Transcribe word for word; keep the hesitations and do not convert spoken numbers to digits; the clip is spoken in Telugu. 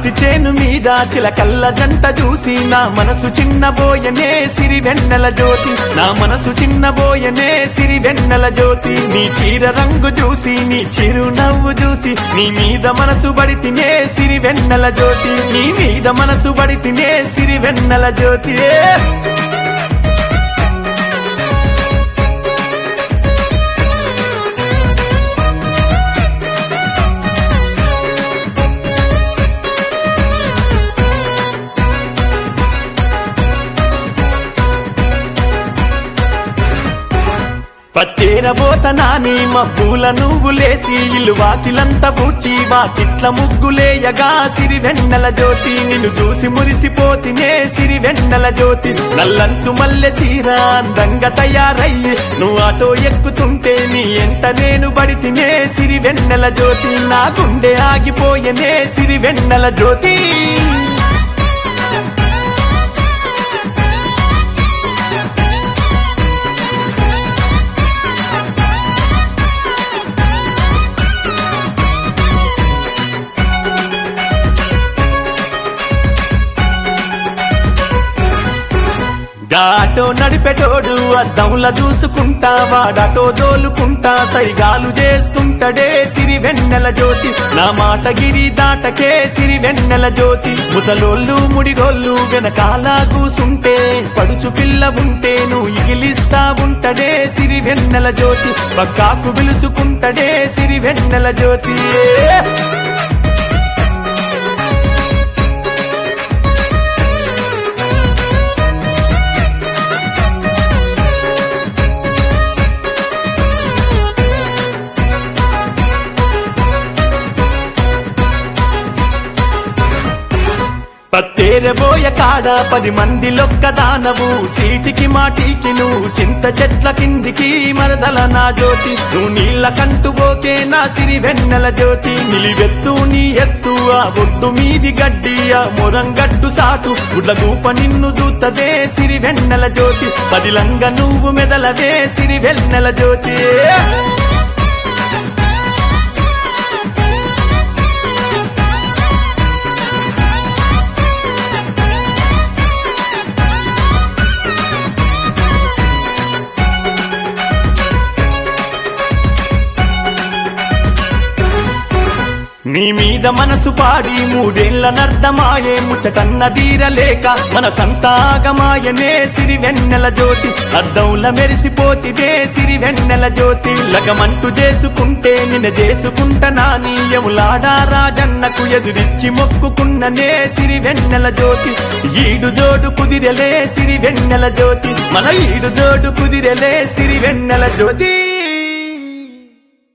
పత్తి చేను మీద చిలకల్ల జంట చూసి నా మనసు చిన్నబోయనే సిరి వెన్నెల జ్యోతి నా మనసు చిన్నబోయనే సిరి వెన్నెల జ్యోతి నీ చీర రంగు చూసి నీ చిరునవ్వు చూసి నీ మీద మనసు పడితినే సిరి వెన్నెల జ్యోతి నీ మీద మనసు పడితినే సిరి వెన్నెల జ్యోతి పచ్చేరబోత నాని మబ్బుల నువ్వులేసి ఇల్లు వాకిలంతా పూడ్చి వాకిట్ల ముగ్గులేయగా సిరి వెన్నెల జ్యోతి నిన్ను చూసి మురిసిపోతినే సిరి వెన్నెల జ్యోతి నల్లంచు మల్లె చీర అందంగా తయారయ్యి నువ్వు ఆటో ఎక్కుతుంటే నీ ఎంట నేను బడితినే సిరి వెన్నెల జ్యోతి నా గుండె ఆగిపోయనే సిరి వెన్నెల జ్యోతి ఆటో నడిపెటోడు అద్దంలా చూసుకుంటా వాడాటో దోలుకుంటా సైగాలు చేస్తుంటడే సిరి వెన్నెల జ్యోతి నా మాట గిరి దాటకే సిరి వెన్నెల జ్యోతి ముసలోళ్ళు ముడిగోళ్ళు వెనకాల కూసుంటే పడుచు పిల్ల ఉంటే నువ్వు ఇగిలిస్తా ఉంటడే సిరి వెన్నెల జ్యోతి పక్కాకు పిలుసుకుంటడే సిరి వెన్నెల జ్యోతి పత్తేరబోయ కాడ పది మందిలొక్క దానవు సీటికి మాటికి నువ్వు చింత చెట్ల కిందికి మరదల నా జ్యోతి నువ్వు నీళ్ళ కంటుబోకే నా సిరి వెన్నెల జ్యోతి నిలివెత్తు నీ ఎత్తు ఆ ఒట్టు మీది గడ్డి ఆ మొరంగట్టు సాటు గుడ్ల గూప నిన్ను దూతదే సిరి వెన్నెల జ్యోతి పదిలంగా నువ్వు మెదలవే సిరి వెన్నెల జ్యోతి నీ మీద మనసు పాడి మూడేళ్ల నర్ధమాయే ముచ్చటన్న తీరలేక మన సంతాగమాయనే సిరి వెన్నెల జ్యోతి అద్దంల మెరిసిపోతిదే సిరి వెన్నెల జ్యోతి లగమంటూ చేసుకుంటే నిన్న చేసుకుంటా నాని యములాడా రాజన్నకు ఎదురిచ్చి మొక్కుకున్ననే సిరి వెన్నెల జ్యోతి ఈడు జోడు కుదిరెలే సిరి వెన్నెల జ్యోతి మన ఈడు జోడు కుదిరెలే సిరి వెన్నెల జ్యోతి